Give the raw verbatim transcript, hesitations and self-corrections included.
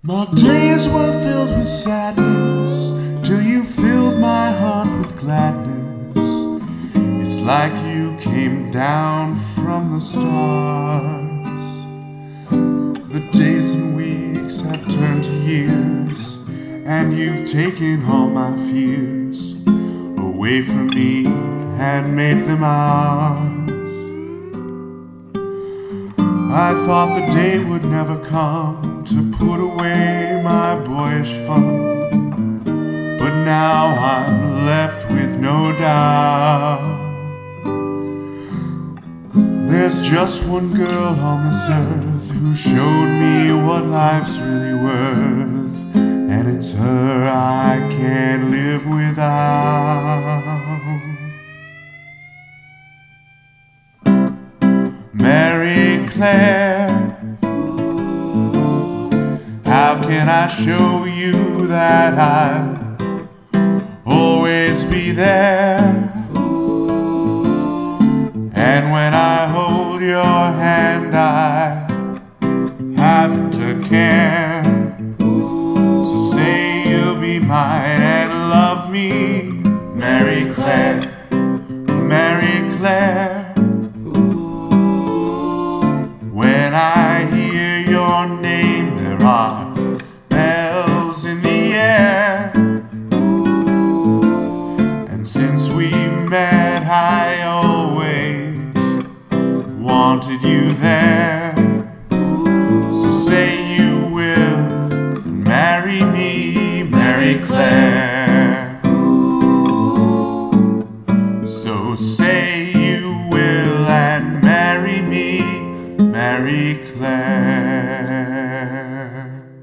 My days were filled with sadness till you filled my heart with gladness. It's like you came down from the stars. The days and weeks have turned to years, and you've taken all my fears away from me and made them ours. I thought the day would never come to put away my boyish fun, but now I'm left with no doubt. There's just one girl on this earth who showed me what life's really worth, and it's her I can't live without. Mary Claire, how can I show you that I'll always be there? And when I hold your hand, I have to care. So say you'll be mine and love me, Mary Claire, Mary Claire. When I hear your name, there are bells in the air. And since we met, I always wanted you there. So say you will and marry me, Mary Claire. So say you will and marry me, Mary Claire.